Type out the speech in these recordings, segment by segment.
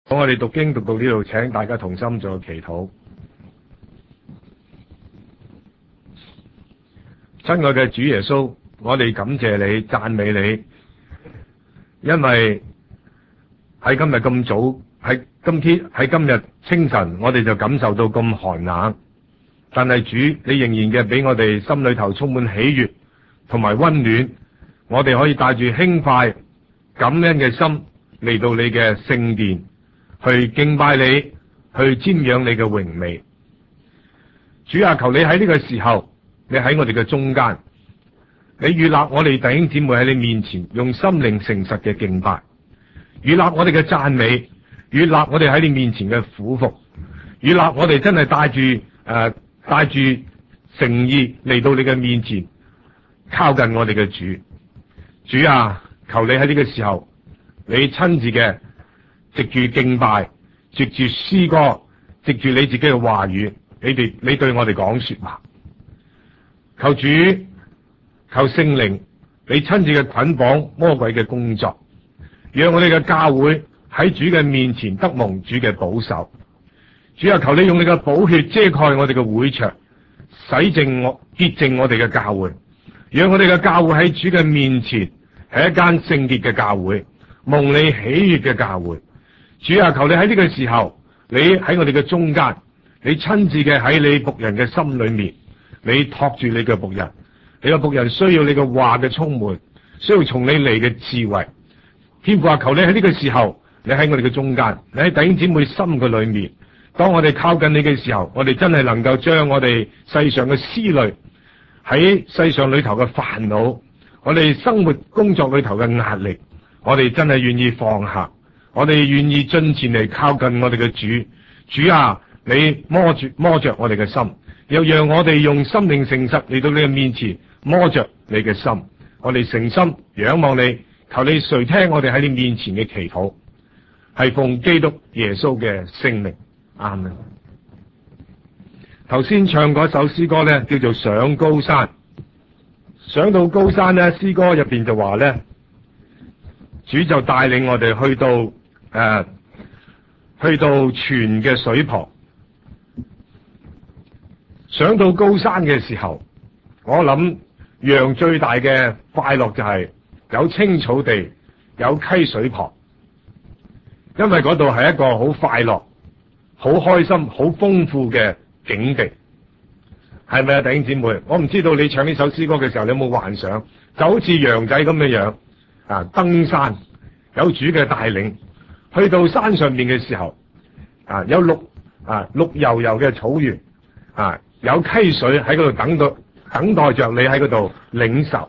我哋讀經讀到呢度，請大家同心做個祈禱。親愛嘅主耶穌，我哋感謝你、讚美你，因為喺今日咁早，喺今日清晨，我哋就感受到咁寒冷，但係主，你仍然嘅俾我哋心裏頭充滿喜悅同埋溫暖，我哋可以帶住輕快感恩嘅心嚟到你嘅聖殿，去敬拜你，去瞻仰你嘅榮美。主啊，求你喺呢個時候，你喺我哋嘅中間，你悅納我哋弟兄姊妹喺你面前用心靈誠實嘅敬拜，悅納我哋嘅讚美，悅納我哋喺你面前嘅俯伏，悅納我哋真係帶住誠意嚟到你嘅面前，靠近我哋嘅主。主啊，求你喺呢個時候，你親自嘅藉住敬拜，藉住詩歌，藉住你自己嘅話語，你對我哋講說話。求主，求聖靈，你親自嘅捆綁魔鬼嘅工作，讓我哋嘅教會喺主嘅面前得蒙主嘅保守。主啊，求你用你嘅寶血遮蓋我哋嘅會場，洗淨潔淨我哋嘅教會，讓我哋嘅教會喺主嘅面前係一間聖潔嘅教會，蒙你喜悅嘅教會。主啊，求你喺呢個時候，你喺我哋嘅中間，你親自嘅喺你僕人嘅心裏面，你托住你嘅僕人，你嘅僕人需要你嘅話嘅充滿，需要從你嚟嘅智慧。天父啊，求你喺呢個時候，你喺我哋嘅中間，你喺弟兄姊妹心嘅裏面，當我哋靠近你嘅時候，我哋真係能夠將我哋世上嘅思慮，喺世上裏頭嘅煩惱，我哋生活工作裏頭嘅壓力，我哋真係願意放下，我哋願意進前嚟靠近我哋嘅主。主啊，你摸着我哋嘅心，又讓我哋用心靈誠實嚟到你嘅面前摸着你嘅心，我哋誠心仰望你，求你垂聽我哋喺你面前嘅祈禱，係奉基督耶穌嘅聖名，阿門。頭先唱嗰首詩歌呢，叫做上高山。上到高山呢，詩歌入邊就話呢，主就帶領我哋去到泉嘅水旁。上到高山嘅時候，我諗羊最大嘅快樂就係有青草地，有溪水旁，因為嗰度係一個好快樂、好開心、好豐富嘅景地，係咪啊，弟兄姊妹？我唔知道你唱呢首詩歌嘅時候，你有冇幻想，就好似羊仔咁嘅樣啊，登山有主嘅帶領，去到山上面嘅時候啊，有綠油油嘅草原啊，有溪水喺嗰度等待着你喺嗰度領受。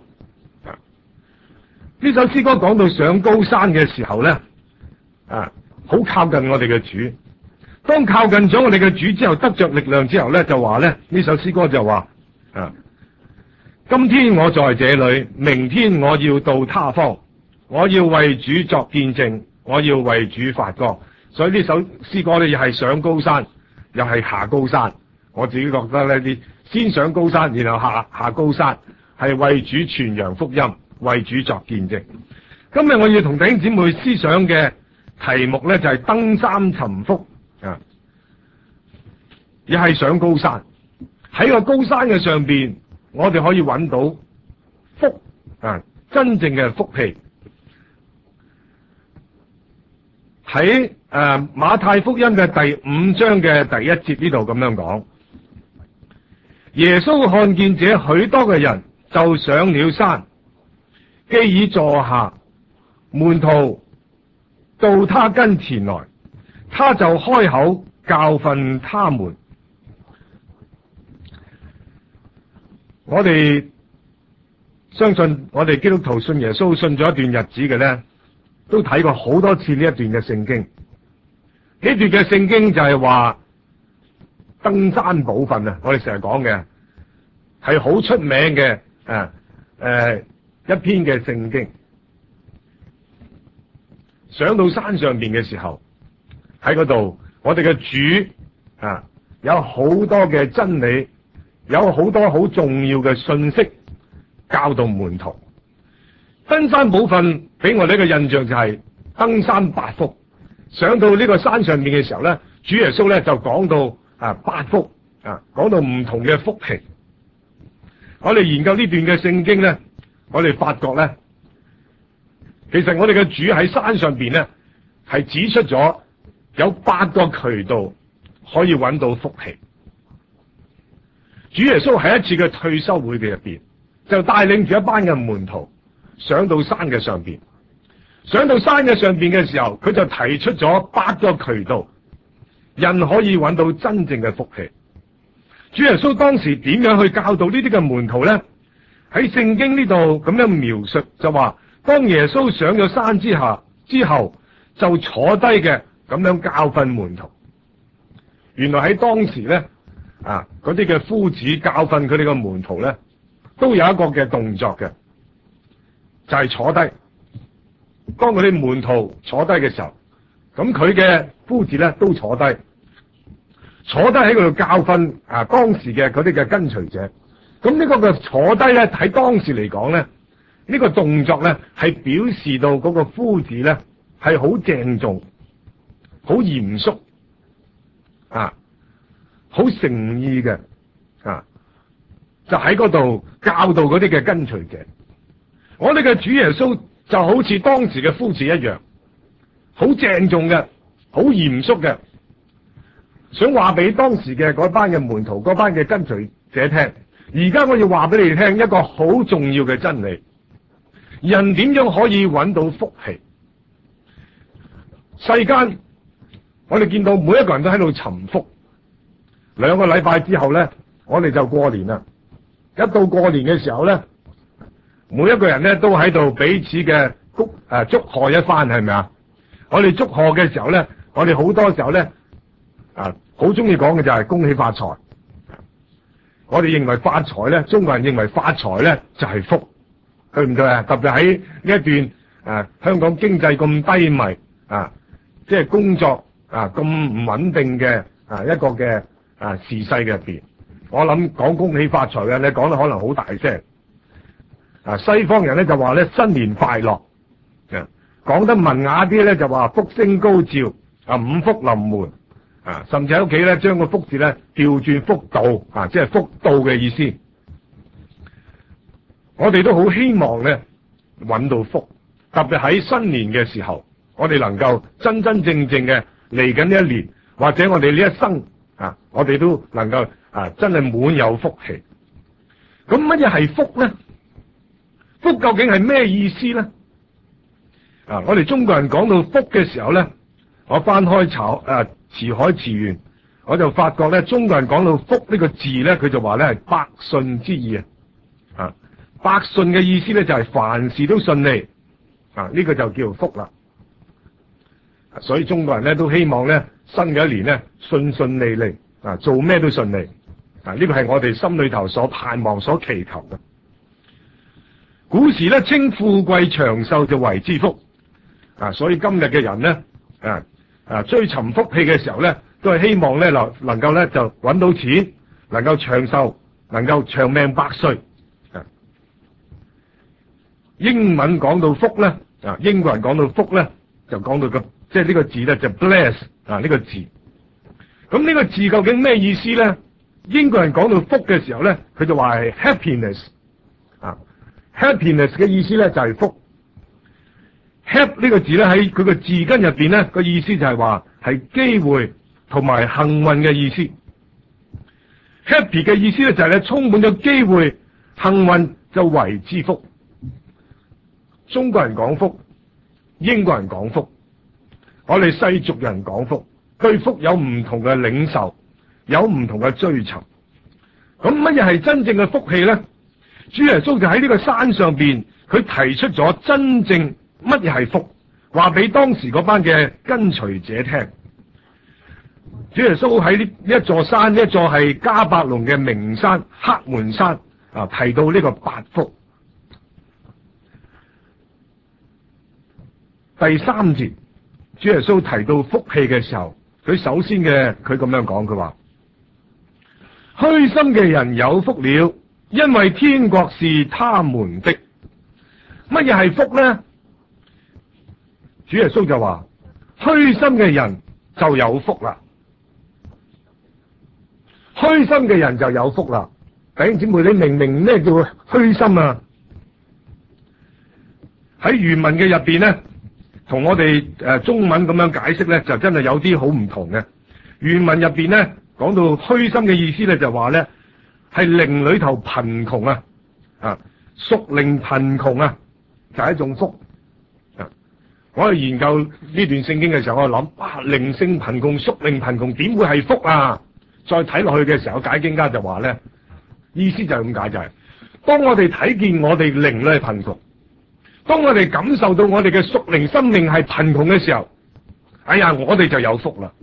呢首詩歌講到上高山嘅時候咧，好靠近我哋嘅主。當靠近咗我哋嘅主之後，得着力量之後咧，就話咧，呢首詩歌就話今天我在這裏，明天我要到他方，我要為主作見證，我要為主發歌。所以呢首詩歌咧，又係上高山，又係下高山。我自己覺得咧，啲先上高山，然後下高山，係為主傳揚福音，為主作見證。今日我要同弟兄姊妹思想嘅題目咧，就係登山尋福啊，亦係上高山。喺個高山嘅上邊，我哋可以揾到福啊，真正嘅福氣。喺馬太福音嘅第5章嘅第1節呢度咁樣講，耶穌看見這許多嘅人，就上了山，既已坐下，門徒到他跟前來，他就開口教訓他們。我哋相信，我哋基督徒信耶穌信咗一段日子嘅呢，都睇過好多次呢一段嘅聖經。呢段嘅聖經就係話登山寶訓啊！我哋成日講嘅係好出名嘅一篇嘅聖經。上到山上邊嘅時候，喺嗰度，我哋嘅主有好多嘅真理，有好多好重要嘅信息教導門徒。登山寶訓俾我哋一個印象就係登山八福， 上到呢個山上面嘅時候咧，主耶穌咧就講到八福講到唔同嘅福氣。我哋研究呢段嘅聖經咧，我哋發覺咧，其實我哋嘅主喺山上邊咧係指出咗有8個渠道可以揾到福氣。主耶穌喺一次嘅退休會嘅入邊，就帶領住一班嘅門徒上到山嘅上邊。上到山嘅上邊嘅時候，佢就提出咗8個渠道，人可以揾到真正嘅福氣。主耶穌當時點樣去教導呢啲嘅門徒呢？喺聖經呢度咁樣描述，就話當耶穌上咗山之後，就坐低嘅咁樣教訓門徒。原來喺當時呢，嗰啲嘅夫子教訓佢哋嘅門徒呢，都有一個嘅動作嘅，就係坐低。當佢哋門徒坐低嘅時候，咁佢嘅夫子咧都坐低喺嗰度教訓當時嘅嗰啲嘅跟隨者。咁呢個嘅坐低咧喺當時嚟講咧，呢個動作咧係表示到嗰個夫子咧係好鄭重、好嚴肅好誠意嘅就喺嗰度教導嗰啲嘅跟隨者。我哋嘅主耶穌就好似當時嘅夫子一樣，好鄭重嘅，好嚴肅嘅，想話俾當時嘅嗰班嘅門徒、嗰班嘅跟隨者聽。而家我要話俾你聽一個好重要嘅真理：人點樣可以揾到福氣？世間我哋見到每一個人都喺度尋福。2個禮拜之後呢，我哋就過年啦。一到過年嘅時候呢，每一個人咧都喺度彼此嘅祝賀一番，係咪啊？我哋祝賀嘅時候咧，我哋好多時候咧好中意講嘅就係恭喜發財。我哋認為發財咧，中國人認為發財咧就係福，對唔對啊？特別喺呢一段香港經濟咁低迷即係工作咁唔穩定嘅一個嘅時勢嘅入邊，我諗講恭喜發財嘅你講得可能好大聲。西方人咧就話咧新年快樂，講得文雅啲咧就話福星高照，五福臨門，甚至喺屋企咧將個福字咧調轉福到，即係福到嘅意思。我哋都好希望咧揾到福，特別喺新年嘅時候，我哋能夠真真正正嘅嚟緊呢一年，或者我哋呢一生我哋都能夠真係滿有福氣。咁乜嘢係福咧？福究竟係咩意思咧？我哋中國人講到福嘅時候咧，我翻開辭海詞源，我就發覺咧，中國人講到福呢個字咧，佢就話咧係百順之意百順嘅意思咧就係凡事都順利呢個就叫福啦。所以中國人咧都希望咧新嘅一年咧順順利利做咩都順利呢個係我哋心裏頭所盼望、所祈求嘅。古時咧稱富貴長壽就為之福所以今日嘅人咧追尋福氣嘅時候咧，都係希望咧能夠咧就揾到錢，能夠長壽，能夠長命百歲。英文講到福咧英國人講到福咧就講到即係呢個字咧就 bless 呢個字。咁呢個字究竟咩意思咧？英國人講到福嘅時候咧，佢就話係 happiness。happiness 嘅意思咧就係福。help 呢個字咧喺佢個字根入邊咧個意思就係話係機會同埋幸運嘅意思。happy 嘅意思咧就係咧充滿咗機會幸運就為之福。中國人講福，英國人講福，我哋世俗人講福，對福有唔同嘅領受，有唔同嘅追求。咁乜嘢係真正嘅福氣咧？主耶穌就喺呢個山上邊，佢提出咗真正乜嘢係福，話俾當時嗰班嘅跟隨者聽。主耶穌喺呢一座山，呢一座係迦百農嘅名山黑門山提到呢個八福。第3節，主耶穌提到福氣嘅時候，佢首先佢咁樣講，佢話虛心嘅人有福了，因為天國是他們的。乜嘢係福呢？主耶穌就話虛心嘅人就有福啦，虛心嘅人就有福啦。弟兄姊妹，你明唔明咩叫虛心啊？喺原文嘅入邊咧，同我哋中文咁樣解釋咧，就真係有啲好唔同嘅。原文入邊咧講到虛心嘅意思咧，就話咧係靈裏頭貧窮啊，屬靈貧窮啊，就係一種福啊。我去研究呢段聖經嘅時候，我諗哇，靈性貧窮、屬靈貧窮點會係福啊？再睇落去嘅時候，解經家就話咧，意思就係咁解，就係當我哋睇見我哋靈裏係貧窮，當我哋感受到我哋嘅屬靈生命係貧窮嘅時候，哎呀，我哋就有福啦。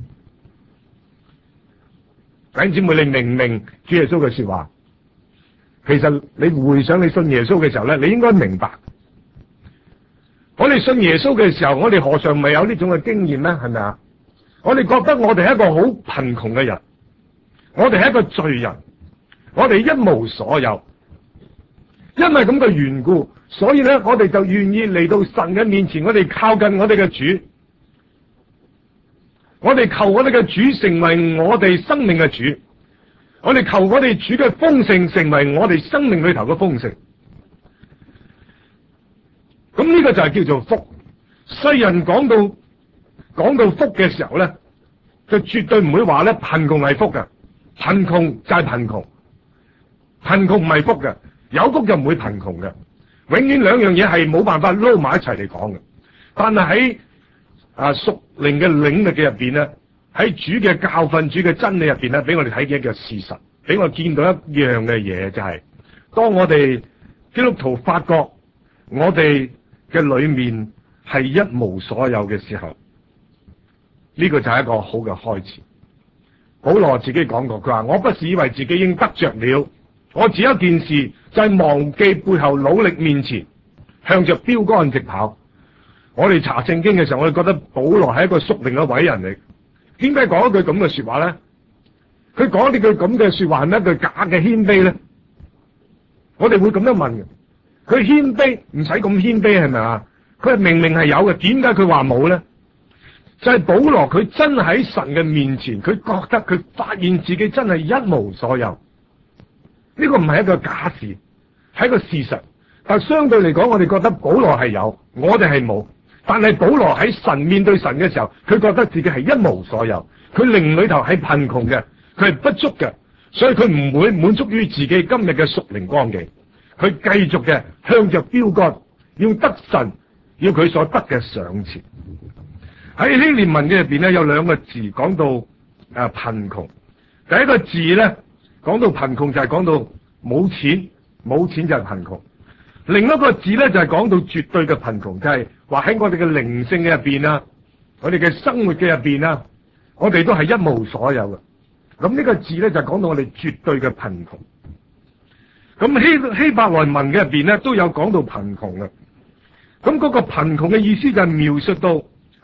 弟兄姊妹，你明唔明主耶穌嘅說話？其實你回想你信耶穌嘅時候咧，你應該明白。我哋信耶穌嘅時候，我哋何嘗未有呢種嘅經驗咧？係咪啊？我哋覺得我哋係一個好貧窮嘅人，我哋係一個罪人，我哋一無所有。因為咁嘅緣故，所以咧，我哋就願意嚟到神嘅面前，我哋靠近我哋嘅主，我哋求我哋嘅主成為我哋生命嘅主，我哋求我哋主嘅豐盛成為我哋生命裏頭嘅豐盛。咁呢個就係叫做福。世人講到福嘅時候咧，就絕對唔會話咧貧窮係福嘅，貧窮就係貧窮，貧窮唔係福嘅，有福就唔會貧窮嘅。永遠兩樣嘢係冇辦法撈埋一齊嚟講嘅。但係喺屬靈嘅領域嘅入邊咧，喺主嘅教訓、主嘅真理入邊咧，俾我哋睇見一個事實，俾我見到一樣嘅嘢，就係當我哋基督徒發覺我哋嘅裏面係一無所有嘅時候，呢個就係一個好嘅開始。保羅自己講過，佢話：我不是以為自己已經得着了，我只有一件事，就係忘記背後，努力面前，向着標竿直跑。我哋查聖經嘅時候，我哋覺得保羅係一個屬靈嘅偉人嚟。點解講一句咁嘅說話咧？佢講呢句咁嘅說話係咪一句假嘅謙卑咧？我哋會咁樣問嘅。佢謙卑唔使咁謙卑係咪啊？佢係明明係有嘅，點解佢話冇咧？就係保羅佢真喺神嘅面前，佢覺得佢發現自己真係一無所有。呢個唔係一個假事，係一個事實。但相對嚟講，我哋覺得保羅係有，我哋係冇。但係保羅喺神面對神嘅時候，佢覺得自己係一無所有，佢靈裏頭係貧窮嘅，佢係不足嘅，所以佢唔會滿足於自己今日嘅屬靈光景，佢繼續嘅向着標竿，要得神，要佢所得嘅賞賜。喺希臘文嘅入邊咧，有兩個字講到貧窮。第一個字咧講到貧窮就係講到冇錢，冇錢就係貧窮。另一個字咧就係講到絕對嘅貧窮，就係話喺我哋嘅靈性嘅入邊啊，我哋嘅生活嘅入邊啊，我哋都係一無所有嘅。咁呢個字咧就係講到我哋絕對嘅貧窮。咁希伯來文嘅入邊咧都有講到貧窮嘅。咁嗰個貧窮嘅意思就係描述到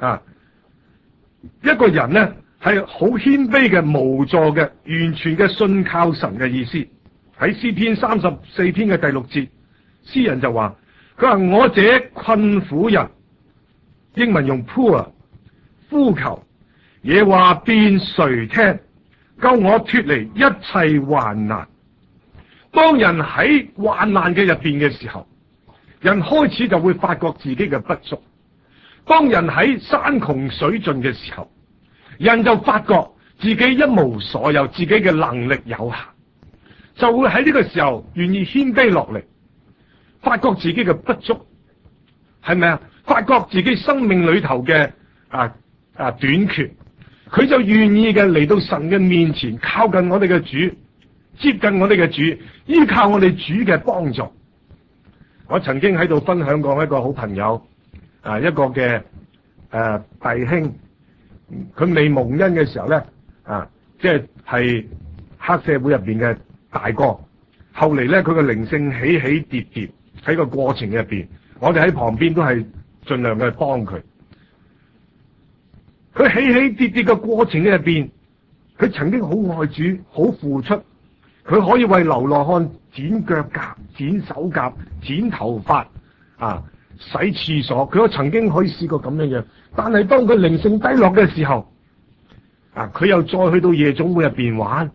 一個人咧係好謙卑嘅、無助嘅、完全嘅信靠神嘅意思。喺詩篇34篇嘅第6節。詩人就話：佢話我這困苦人，英文用 poor 呼求，耶和華便垂聽，救我脫離一切患難。當人喺患難嘅入邊嘅時候，人開始就會發覺自己嘅不足。當人喺山窮水盡嘅時候，人就發覺自己一無所有，自己嘅能力有限，就會喺呢個時候願意謙卑落嚟。發覺自己嘅不足，係咪啊？發覺自己生命裏頭嘅短缺，佢就願意嘅嚟到神嘅面前，靠近我哋嘅主，接近我哋嘅主，依靠我哋主嘅幫助。我曾經喺度分享過一個好朋友，一個嘅弟兄，佢未蒙恩嘅時候咧，即係黑社會入邊嘅大哥，後嚟咧佢嘅靈性起起跌跌。喺個過程入邊，我哋喺旁邊都係盡量去幫佢。佢起起跌跌嘅過程入邊，佢曾經好愛主，好付出。佢可以為流浪漢剪腳甲、剪手甲、剪頭髮， 洗廁所，佢曾經可以試過咁樣樣。但係當佢靈性低落嘅時候，佢又再去到夜總會入邊玩，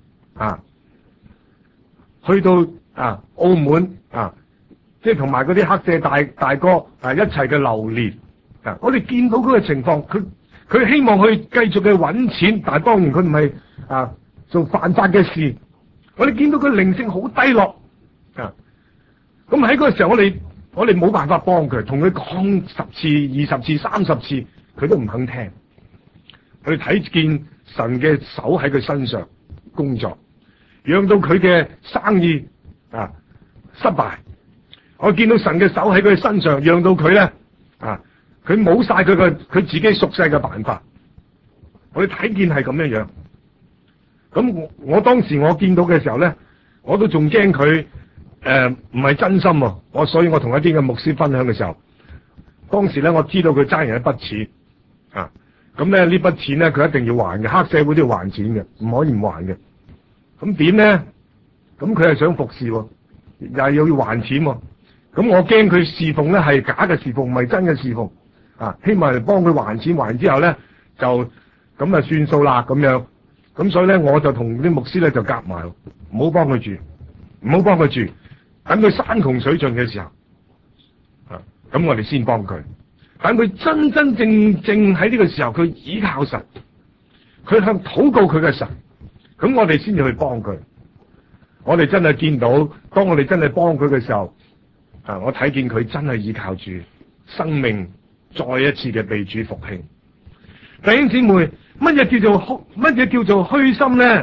去到澳門即係同埋嗰啲黑社大哥一齊嘅流連。我哋見到嗰個情況，佢希望去繼續去揾錢，但係當然佢唔係做犯法嘅事。我哋見到佢靈性好低落，咁喺嗰個時候我哋冇辦法幫佢，同佢講10次、20次、30次，佢都唔肯聽。我哋睇見神嘅手喺佢身上工作，讓到佢嘅生意失敗。我見到神嘅手喺佢身上，讓到佢咧佢冇晒佢自己熟悉嘅辦法。我哋睇見係咁樣樣。咁我當時我見到嘅時候咧，我都仲驚佢唔係真心喎。所以我同一啲嘅牧師分享嘅時候，當時咧我知道佢爭人一筆錢咁咧呢筆錢咧佢一定要還嘅，黑社會都要還錢嘅，唔可以唔還嘅。咁點咧？咁佢係想服侍喎，又係要還錢喎。咁我驚佢侍奉咧係假嘅侍奉，唔係真嘅侍奉。希望嚟幫佢還錢，還之後咧就咁啊算數啦咁樣。咁所以咧我就同啲牧師咧就夾埋，唔好幫佢住，唔好幫佢住，等佢山窮水盡嘅時候，咁我哋先幫佢。等佢真真正正喺呢個時候，佢倚靠神，佢向禱告佢嘅神，咁我哋先至去幫佢。我哋真係見到，當我哋真係幫佢嘅時候，我睇見佢真係倚靠住生命，再一次嘅被主復興。弟兄姊妹，乜嘢叫做虛心呢？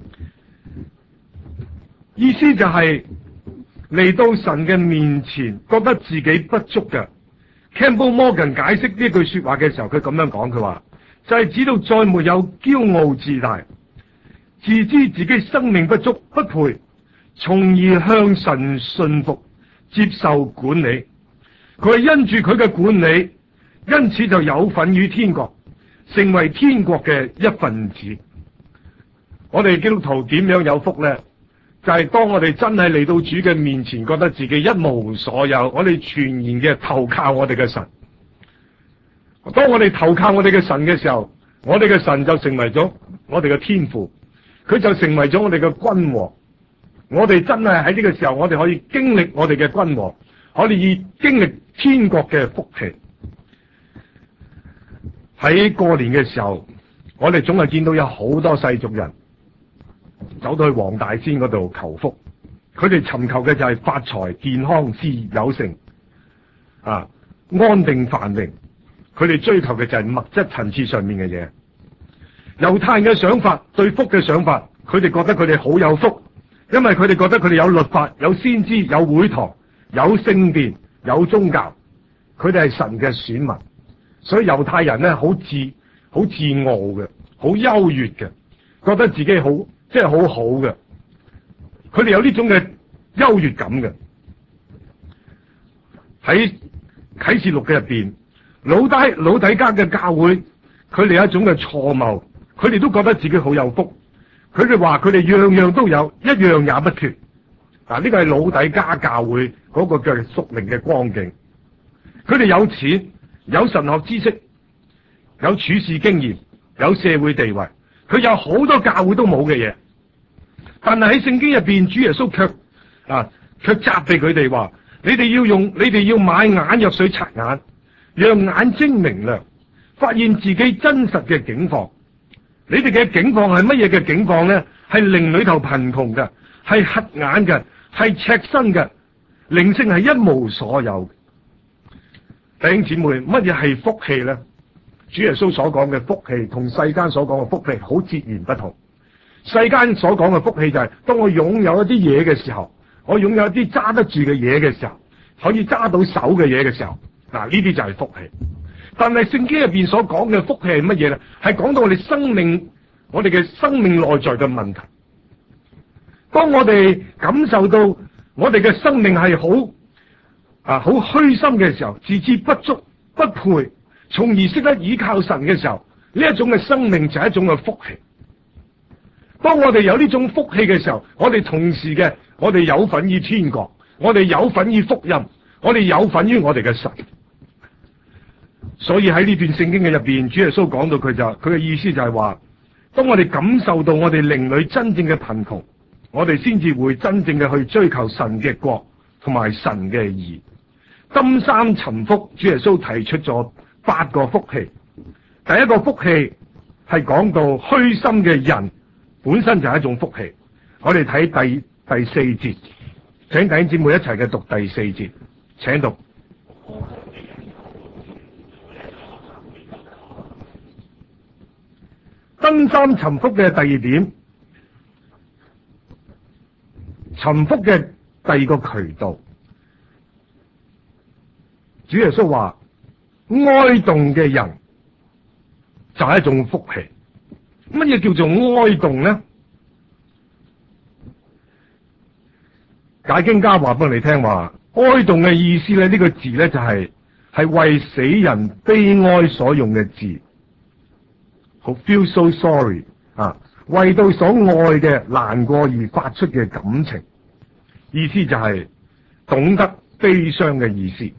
意思就係嚟到神嘅面前，覺得自己不足嘅。Campbell Morgan 解釋呢句說話嘅時候，佢咁樣講，佢話就係指到再沒有驕傲自大，自知自己生命不足不配，從而向神信服，接受管理。佢係因住佢嘅管理，因此就有份於天國，成為天國嘅一份子。我哋基督徒點樣有福呢？就係當我哋真係嚟到主嘅面前，覺得自己一無所有，我哋全然嘅投靠我哋嘅神。當我哋投靠我哋嘅神嘅時候，我哋嘅神就成為咗我哋嘅天父，佢就成為咗我哋嘅君王。我哋真係喺呢個時候，我哋可以經歷我哋嘅君王，可以經歷天國嘅福氣。喺過年嘅時候，我哋總係見到有好多世俗人走到去黃大仙嗰度求福，佢哋尋求嘅就係發財、健康、事業有成、安定繁榮。佢哋追求嘅就係物質層次上面嘅嘢。猶太人嘅想法，對福嘅想法，佢哋覺得佢哋好有福，因為佢哋覺得佢哋有律法、有先知、有會堂、有聖殿、有宗教，佢哋係神嘅選民。所以猶太人咧好自傲嘅，好優越嘅，覺得自己好好嘅，佢哋有呢種嘅優越感嘅。喺啟示錄嘅入邊，老底嘉嘅教會，佢哋有一種嘅錯謬，佢哋都覺得自己好有福，佢哋話佢哋樣樣都有，一樣也不缺。呢個係老底嘉教會嗰個嘅屬靈嘅光景。佢哋有錢，有神學知識，有處事經驗，有社會地位，佢有好多教會都冇嘅嘢。但係喺聖經入邊，主耶穌卻責備佢哋話：你哋要買眼藥水擦眼，讓眼睛明亮，發現自己真實嘅境況。你哋嘅境況係乜嘢嘅境況呢？係靈裏頭貧窮嘅，係瞎眼嘅，係赤身嘅，靈性係一無所有。弟兄姊妹，乜嘢係福氣呢？主耶穌所講嘅福氣同世間所講嘅福氣好截然不同。世間所講嘅福氣就係當我擁有一啲嘢嘅時候，我擁有一啲揸得住嘅嘢嘅時候，可以揸到手嘅嘢嘅時候，呢啲就係福氣。但係聖經入邊所講嘅福氣係乜嘢呢？係講到我哋嘅生命內在嘅問題。當我哋感受到我哋嘅生命係好虛心嘅時候，自知不足不配，從而識得倚靠神嘅時候，呢一種嘅生命就係一種嘅福氣。當我哋有呢種福氣嘅時候，我哋同時我哋有份於天國，我哋有份於福音，我哋有份於我哋嘅神。 所以喺呢段聖經嘅入邊，主耶穌講到佢嘅意思就係話，當我哋感受到我哋靈裏真正嘅貧窮，我哋先至會真正嘅去追求神嘅國同埋神嘅義。金三尋福，主耶穌提出咗8個福氣。第一個福氣係講到虛心嘅人本身就係一種福氣。我哋睇第4節，請弟兄姊妹一齊嘅讀第4節，請讀。登山尋福嘅第二點，尋福嘅第二個渠道，主耶穌話哀慟嘅人就係一種福氣。乜嘢叫做哀慟呢？解經家話俾我哋聽話，哀慟嘅意思咧，呢個字咧就係為死人悲哀所用嘅字。好 feel so sorry 啊，為到所愛嘅難過而發出嘅感情，意思就係懂得悲傷嘅意思。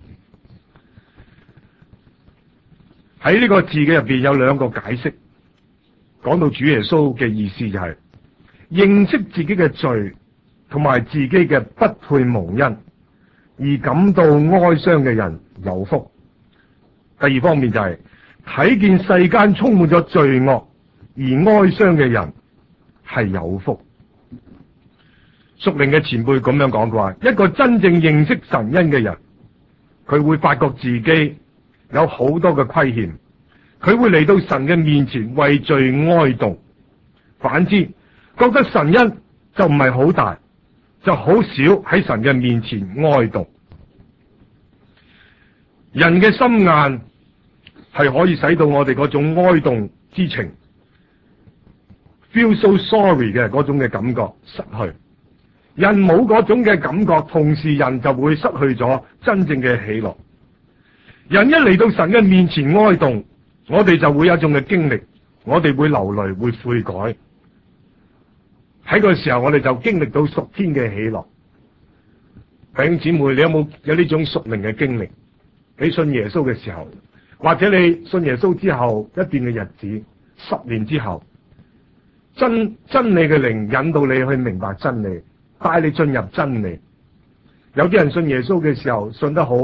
喺呢個字嘅入邊有2個解釋，講到主耶穌嘅意思就係認識自己嘅罪同埋自己嘅不配蒙恩，而感到哀傷嘅人有福。第二方面就係睇見世間充滿咗罪惡而哀傷嘅人係有福。屬靈嘅前輩咁樣講過話，一個真正認識神恩嘅人，佢會發覺自己有好多嘅虧欠，佢會嚟到神嘅面前為罪哀慟。反之，覺得神恩就唔係好大，就好少喺神嘅面前哀慟。人嘅心硬係可以使到我哋嗰種哀慟之情 feel so sorry 嘅嗰種嘅感覺失去。人冇嗰種嘅感覺，同時人就會失去咗真正嘅喜樂。人一嚟到神嘅面前哀慟，我哋就會有一種嘅經歷，我哋會流淚，會悔改。喺個時候我哋就經歷到屬天嘅喜樂。弟兄姊妹，你有冇呢種屬靈嘅經歷？你信耶穌嘅時候，或者你信耶穌之後一段嘅日子，10年之後，真理嘅靈引導你去明白真理，帶你進入真理。有啲人信耶穌嘅時候信得好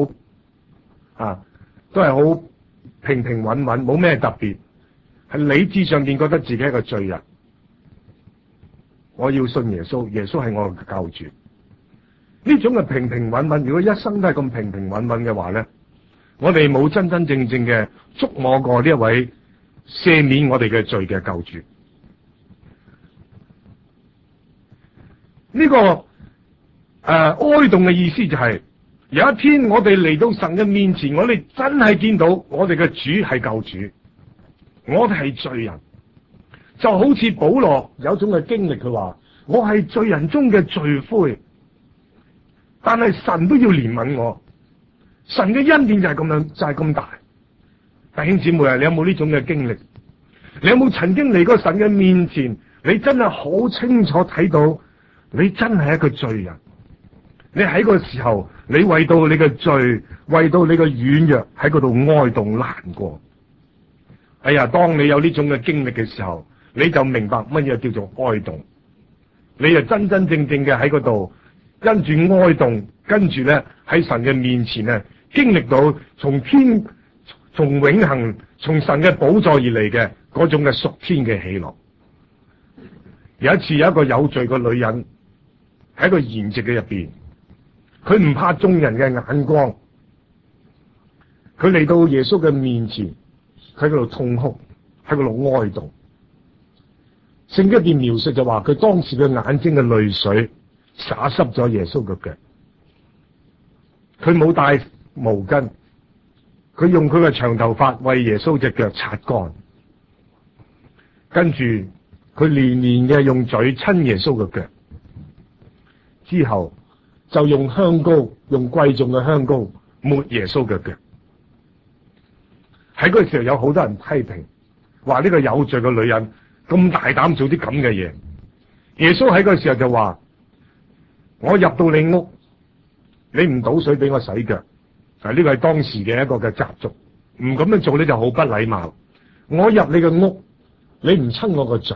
都係好平平穩穩，冇咩特別，係理智上邊覺得自己係一個罪人。我要信耶穌，耶穌係我嘅救主。呢種嘅平平穩穩，如果一生都係咁平平穩穩嘅話咧，我哋冇真真正正嘅觸摸過呢一位赦免我哋嘅罪嘅救主。呢個哀慟嘅意思就係有一天我哋嚟到神嘅面前，我哋真係見到我哋嘅主係救主，我哋係罪人，就好似保羅有種嘅經歷，佢話我係罪人中嘅罪魁，但係神都要憐憫我。神嘅恩典就係咁樣，就係咁大。弟兄姊妹啊，你有冇呢種嘅經歷？你有冇曾經嚟過神嘅面前？你真係好清楚睇到，你真係一個罪人。你喺個時候，你為到你嘅罪，為到你嘅軟弱喺嗰度哀慟難過。哎呀，當你有呢種嘅經歷嘅時候，你就明白乜嘢叫做哀慟。你就真真正正嘅喺嗰度跟住哀慟，跟住咧喺神嘅面前咧，經歷到從永恆從神嘅寶座而嚟嘅嗰種嘅屬天嘅喜樂。有一次有一個有罪嘅女人喺一個筵席嘅入邊，佢唔怕眾人嘅眼光，佢嚟到耶穌嘅面前，喺嗰度痛哭，喺嗰度哀慟。聖經入邊描述就話佢當時嘅眼睛嘅淚水灑濕咗耶穌嘅腳，佢冇帶毛巾，佢用佢嘅長頭髮為耶穌隻腳擦乾，跟住佢連連嘅用嘴親耶穌嘅腳，之後就用香膏，用貴重嘅香膏抹耶穌嘅腳。喺嗰個時候有好多人批評，話呢個有罪嘅女人咁大膽做啲咁嘅嘢。耶穌喺嗰個時候就話：我入到你屋，你唔倒水俾我洗腳。呢個係當時嘅一個嘅習俗， 唔咁樣做咧就好不禮貌。我入你嘅屋，你唔親我個嘴，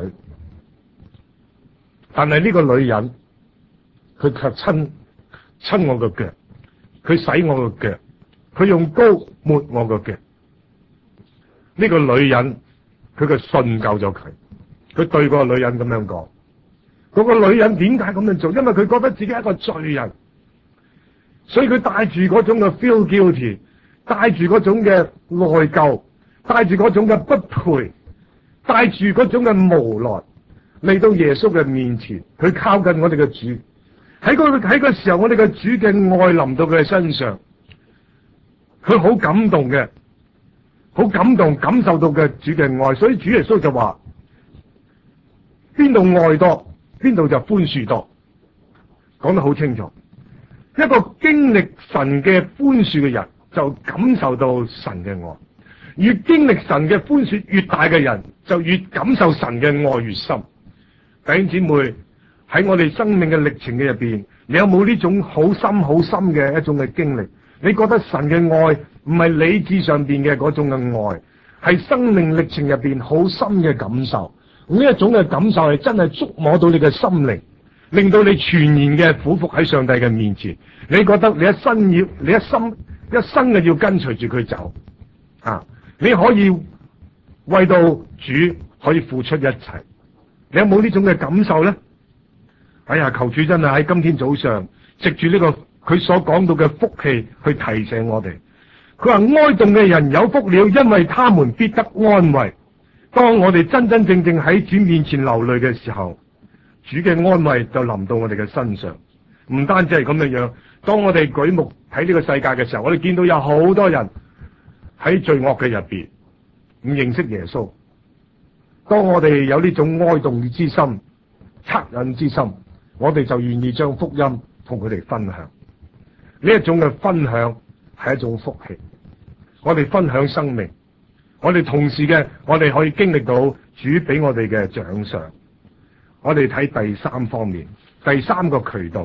但係呢個女人佢卻親我個腳，佢洗我個腳，佢用膏抹我個腳。呢個女人佢嘅信救咗佢，佢對個女人咁樣講。嗰個女人點解咁樣做？因為佢覺得自己係一個罪人，所以佢帶住嗰種嘅 feel guilty， 帶住嗰種嘅內疚，帶住嗰種嘅不配，帶住嗰種嘅無奈嚟到耶穌嘅面前，佢靠近我哋嘅主。喺個時候，我哋嘅主嘅愛臨到佢嘅身上，佢好感動嘅，好感動，感受到嘅主嘅愛。所以主耶穌就話：邊度愛多，邊度就寬恕多，講得好清楚。一個經歷神嘅寬恕嘅人，就感受到神嘅愛；越經歷神嘅寬恕越大嘅人，就越感受神嘅愛越深。弟兄姊妹，喺我哋生命嘅歷程嘅入邊，你有冇呢種好深好深嘅一種嘅經歷？你覺得神嘅愛唔係理智上邊嘅嗰種嘅愛，係生命歷程入邊好深嘅感受。呢一種嘅感受係真係觸摸到你嘅心靈，令到你全然嘅俯伏喺上帝嘅面前。你覺得你一生嘅要跟隨住佢走啊！你可以為到主可以付出一切。你有冇呢種嘅感受咧？哎呀，求主真係喺今天早上藉住呢個佢所講到嘅福氣去提醒我哋。佢話哀慟嘅人有福了，因為他們必得安慰。當我哋真真正正喺主面前流淚嘅時候，主嘅安慰就臨到我哋嘅身上。唔單止係咁樣樣，當我哋舉目睇呢個世界嘅時候，我哋見到有好多人喺罪惡嘅入邊唔認識耶穌。當我哋有呢種哀慟之心、惻隱之心，我哋就願意將福音同佢哋分享。呢一種嘅分享係一種福氣。我哋分享生命，我哋同時嘅，我哋可以經歷到主俾我哋嘅獎賞。我哋睇第三方面，第三個渠道。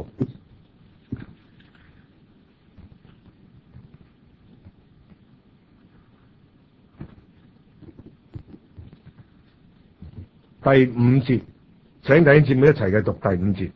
第五節，請弟兄姊妹一齊嘅讀第五節。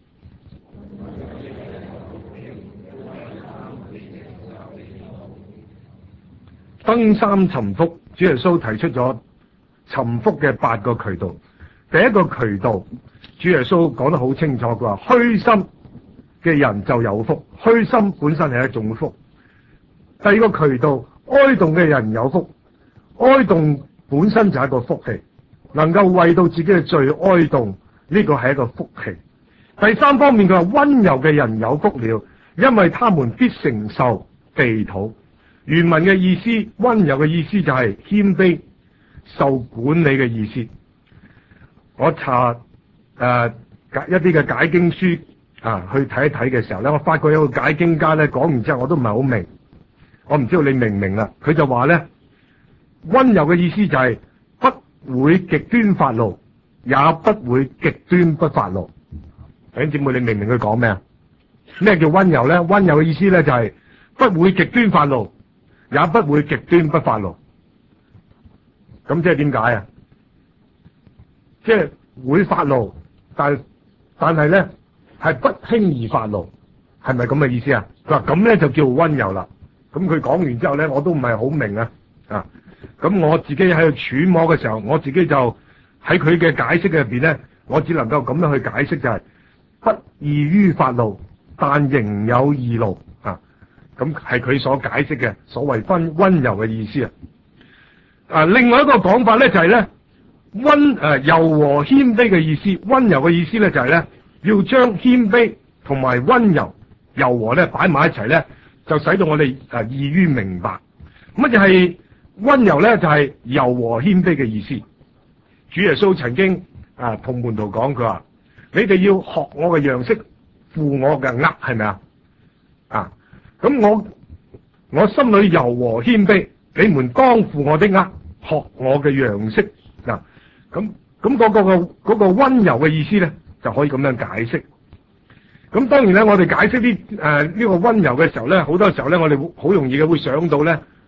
登山尋福，主耶穌提出咗尋福嘅8個渠道。第一個渠道，主耶穌講得好清楚，佢話虛心嘅人就有福，虛心本身係一種福。第二個渠道，哀慟嘅人有福，哀慟本身就係一個福氣，能夠為到自己嘅罪哀慟，呢個係一個福氣。第三方面，佢話溫柔嘅人有福了，因為他們必承受地土。原文嘅意思，溫柔嘅意思就係謙卑、受管理嘅意思。我查一啲嘅解經書去睇一睇嘅時候咧，我發覺有個解經家咧講完之後，我都唔係好明。我唔知道你明唔明啦？佢就話咧，溫柔嘅意思就係不會極端發怒，也不會極端不發怒。弟兄姊妹，你明唔明佢講咩啊？咩叫溫柔咧？溫柔嘅意思咧就係不會極端發怒，也不會極端不發怒。咁即係點解啊？即係會發怒，但係咧係不輕易發怒，係咪咁嘅意思啊？佢話咁咧就叫溫柔啦。咁佢講完之後咧，我都唔係好明啊。咁我自己喺度揣摩嘅時候，我自己就喺佢嘅解釋入邊咧，我只能夠咁樣去解釋，就係不易於發怒，但仍有義怒啊。咁係佢所解釋嘅所謂溫柔嘅意思啊。另外一個講法咧就係咧柔和謙卑嘅意思。溫柔嘅意思咧就係咧要將謙卑同埋溫柔柔和咧擺埋一齊咧，就使到我哋易於明白。乜就係溫柔咧？就係柔和謙卑嘅意思。主耶穌曾經同門徒講，佢話：你哋要學我嘅樣式，負我嘅軛，係咪啊？咁我心裏柔和謙卑，你們當負我的軛，學我嘅樣式。咁嗰個溫柔嘅意思咧，就可以咁樣解釋。咁當然咧，我哋解釋呢個溫柔嘅時候咧，好多時候咧，我哋好容易嘅會想到咧，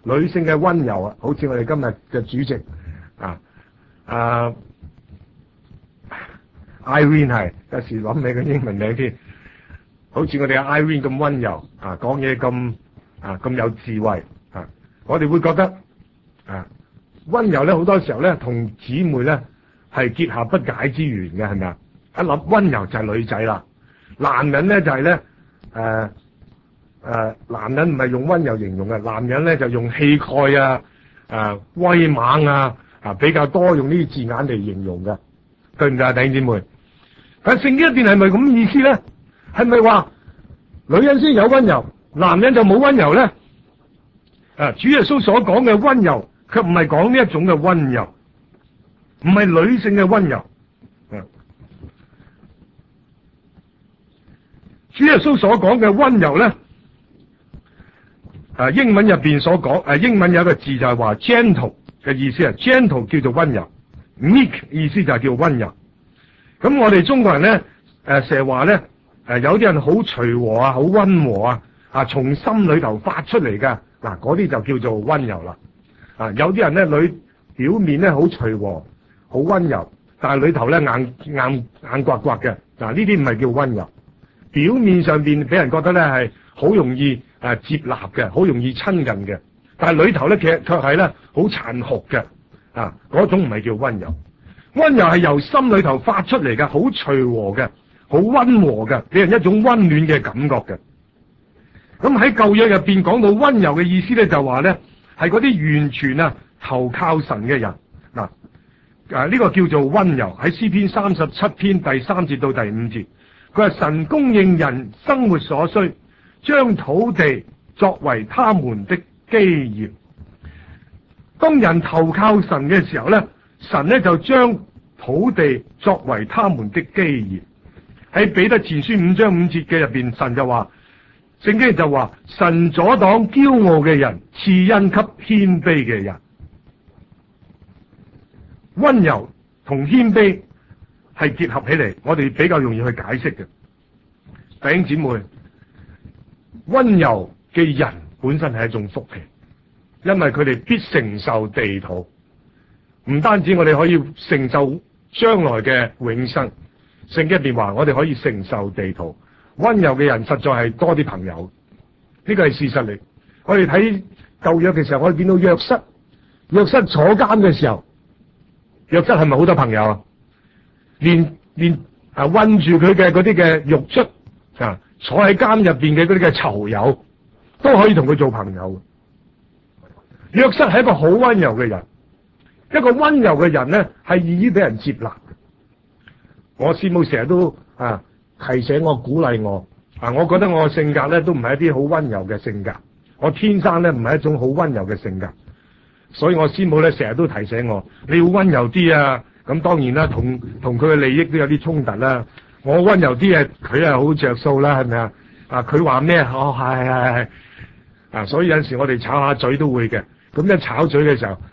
女性嘅温柔啊，好似我哋今日嘅主席Irene 係有時諗起個英文名添，好似我哋阿 Irene 咁温柔講嘢咁有智慧我哋會覺得温柔咧好多時候咧同姊妹咧係結下不解之緣嘅，係咪啊？一諗温柔就係女仔啦，男人咧就係咧男人唔係用温柔形容嘅，男人咧就用氣概威猛比較多用呢啲字眼嚟形容嘅，對唔對啊，弟兄姊妹？但聖經入邊係咪咁意思咧？係咪話女人先有温柔，男人就冇温柔咧？主耶穌所講嘅温柔，卻唔係講呢一種嘅温柔，唔係女性嘅温柔。主耶穌所講嘅温柔咧，英文入邊所講，英文有一個字就係話 gentle 嘅意思，gentle 叫做温柔 ，meek 意思就係叫温柔。咁我哋中國人咧，成日話咧，有啲人好隨和好温和從心裏頭發出嚟㗎，嗱嗰啲就叫做温柔啦。有啲人咧表面咧好隨和，好温柔，但係裏頭咧硬刮刮嘅，嗱呢啲唔係叫温柔。表面上邊俾人覺得咧係好容易接納嘅，好容易親近嘅，但係裏頭咧卻係咧好殘酷嘅，嗰種唔係叫温柔。温柔係由心裏頭發出嚟嘅，好隨和嘅，好温和嘅，俾人一種温暖嘅感覺嘅。咁喺舊約入邊講到温柔嘅意思咧，就話咧係嗰啲完全投靠神嘅人。呢個叫做温柔。喺詩篇37篇第3節到第5節。佢話神供應人生活所需，將土地作為他們的基業。當人投靠神嘅時候咧，神咧就將土地作為他們的基業。喺彼得前書5章5節嘅入邊，神就話，聖經就話，神阻擋驕傲嘅人，賜恩給謙卑嘅人。温柔同謙卑係結合起嚟，我哋比較容易去解釋嘅。弟兄姊妹，温柔嘅人本身係一種福氣，因為佢哋必承受地土，唔單止我哋可以承受將來嘅永生，聖經入邊話我哋可以承受地土。温柔嘅人實在係多啲朋友，呢個係事實嚟。我哋睇舊約嘅時候，我哋見到約瑟坐監嘅時候，約瑟係咪好多朋友啊？連困住佢嘅嗰啲嘅獄卒坐喺監入邊嘅嗰啲嘅囚友都可以同佢做朋友。約瑟係一個好温柔嘅人，一個温柔嘅人咧係易於俾人接納。我師母成日都提醒我、鼓勵我我覺得我嘅性格咧都唔係一啲好温柔嘅性格，我天生咧唔係一種好温柔嘅性格，所以我師母咧成日都提醒我，你要温柔啲啊。咁當然啦，同佢嘅利益都有啲衝突啦。我温柔啲佢係好着數啦，係咪啊？佢話咩？係所以有陣時我哋炒下嘴都會嘅。咁一炒嘴嘅時候，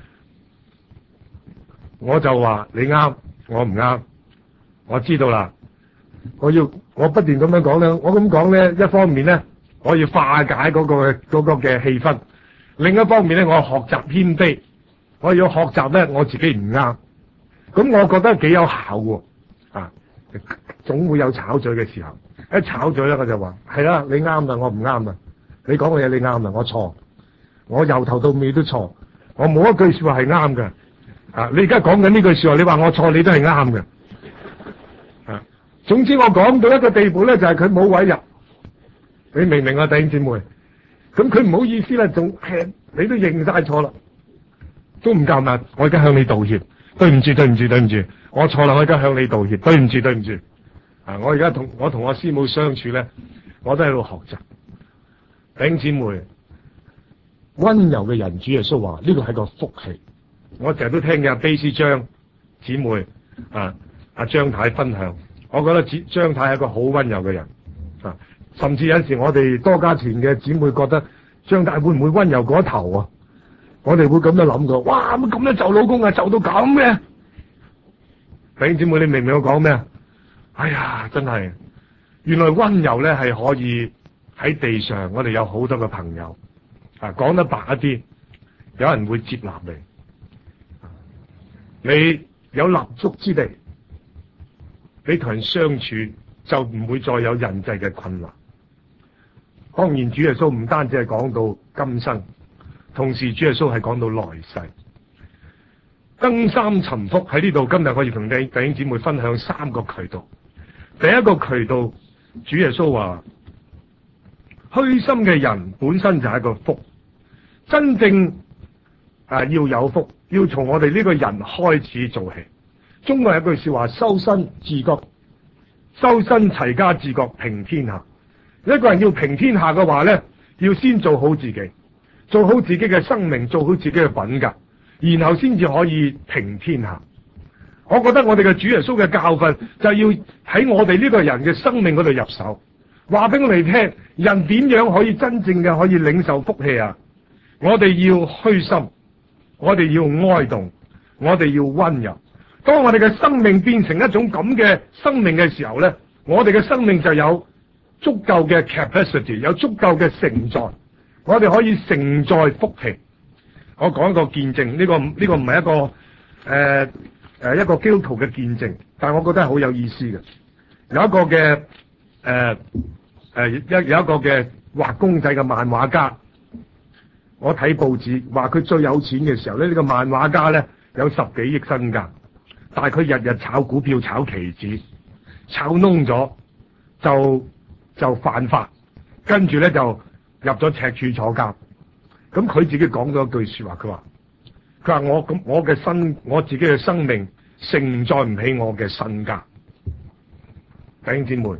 我就話你啱，我唔啱，我知道啦。我不斷咁樣講咧，我咁講咧，一方面咧，我要化解嗰個嘅氣氛；另一方面咧，我學習謙卑，我要學習咧，我自己唔啱。咁我覺得幾有效喎，總會有炒嘴嘅時候。一炒嘴咧，我就話係啦，你啱啦，我唔啱啦。你講嘅嘢你啱啦，我錯，我由頭到尾都錯，我冇一句說話係啱嘅。你而家講緊呢句說話，你話我錯，你都係啱嘅。總之我講到一個地步咧，就係佢冇位入。你明唔明啊，弟兄姊妹？咁佢唔好意思啦，仲你都認晒錯啦，都唔夠嘛。我而家向你道歉。對唔住，我錯啦，我而家向你道歉，對唔住。我而家同我師母相處咧，我都喺度學習。弟兄姊妹，温柔嘅人，主耶穌話呢個係個福氣。我成日都聽嘅卑斯張姊妹張太分享，我覺得張太係一個好温柔嘅人甚至有陣時我哋多家團嘅姊妹覺得張太會唔會温柔過頭啊？我哋會咁樣諗過，哇！咁樣就老公就到咁嘅。弟兄姊妹，你明唔明我講咩啊？哎呀，真係，原來温柔咧係可以喺地上，我哋有好多嘅朋友講得白一啲， 有人會接納你，你有立足之地，你同人相處就唔會再有人際嘅困難。當然，主耶穌唔單止係講到今生，同時主耶穌係講到來世。登三尋福喺呢度，今日我要同弟兄姊妹分享三個渠道。第一個渠道，主耶穌話：虛心嘅人本身就係一個福，真正要有福，要從我哋呢個人開始做起。中國有一句說話：修身治國，修身齊家治國平天下。一個人要平天下嘅話呢，要先做好自己，做好自己嘅生命，做好自己嘅品格，然後先至可以平天下。我覺得我哋嘅主耶穌嘅教訓就係要喺我哋呢個人嘅生命嗰度入手，話俾我哋聽，人點樣可以真正嘅可以領受福氣啊？我哋要虛心，我哋要哀慟，我哋要溫柔。當我哋嘅生命變成一種咁嘅生命嘅時候呢，我哋嘅生命就有足夠嘅 capacity， 有足夠嘅承載，我哋可以承載福氣。我講一個見證，呢個唔係一個基督徒嘅見證，但係我覺得係好有意思嘅。有一個嘅畫公仔嘅漫畫家，我睇報紙話佢最有錢嘅時候咧，呢個漫畫家咧有10幾億身家，但係佢日日炒股票、炒期指，炒燶咗就犯法，跟住咧就入咗赤柱坐監。咁佢自己講咗一句說話，佢話我自己嘅生命承載唔起我嘅身家。弟兄姊妹，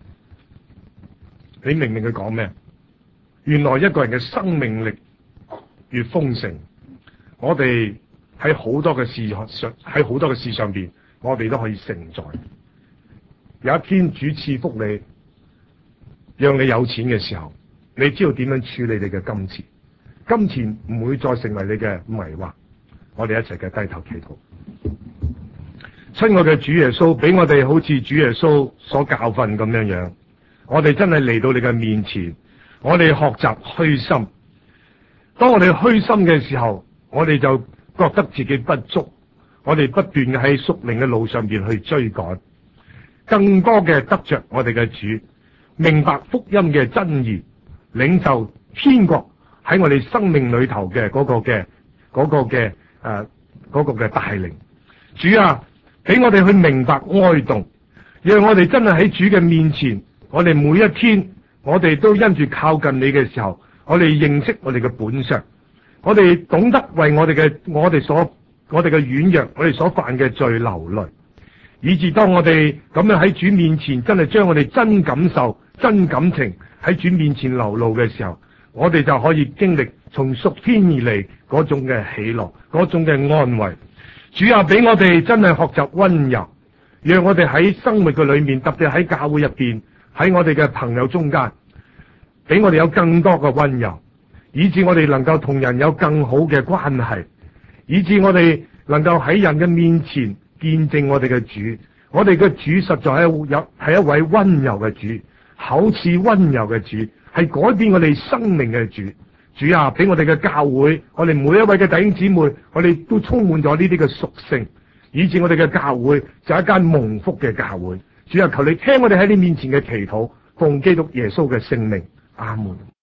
你明唔明佢講咩？原來一個人嘅生命力越豐盛，我哋喺好多嘅事上邊，我哋都可以承載。有一天主賜福你，讓你有錢嘅時候，你知道點樣處理你嘅金錢，金錢唔會再成為你嘅迷惑。我哋一齊嘅低頭祈禱。親愛嘅主耶穌，俾我哋好似主耶穌所教訓咁樣，我哋真係嚟到你嘅面前，我哋學習虛心。當我哋虛心嘅時候，我哋就覺得自己不足，我哋不斷喺屬靈嘅路上邊去追趕，更多嘅得着我哋嘅主，明白福音嘅真義，領受天國喺我哋生命裏頭嘅嗰個嘅帶領。主啊，俾我哋去明白哀慟，讓我哋真係喺主嘅面前，我哋每一天，我哋都因住靠近你嘅時候，我哋認識我哋嘅本相，我哋懂得為我哋嘅軟弱，我哋所犯嘅罪流淚，以至當我哋咁樣喺主面前，真係將我哋真感受、真感情喺主面前流露嘅時候，我哋就可以經歷從屬天而嚟嗰種嘅喜樂，嗰種嘅安慰。主啊，俾我哋真係學習溫柔，讓我哋喺生活嘅裏面，特別喺教會入邊，喺我哋嘅朋友中間，俾我哋有更多嘅溫柔，以致我哋能夠同人有更好嘅關係，以致我哋能夠喺人嘅面前見證我哋嘅主。我哋嘅主實在係一位溫柔嘅主，口似溫柔嘅主，係改變我哋生命嘅主。主啊，俾我哋嘅教會，我哋每一位嘅弟兄姊妹，我哋都充滿咗呢啲嘅屬性，以致我哋嘅教會就係一間蒙福嘅教會。主啊，求你聽我哋喺你面前嘅祈禱，奉基督耶穌嘅聖名，阿門。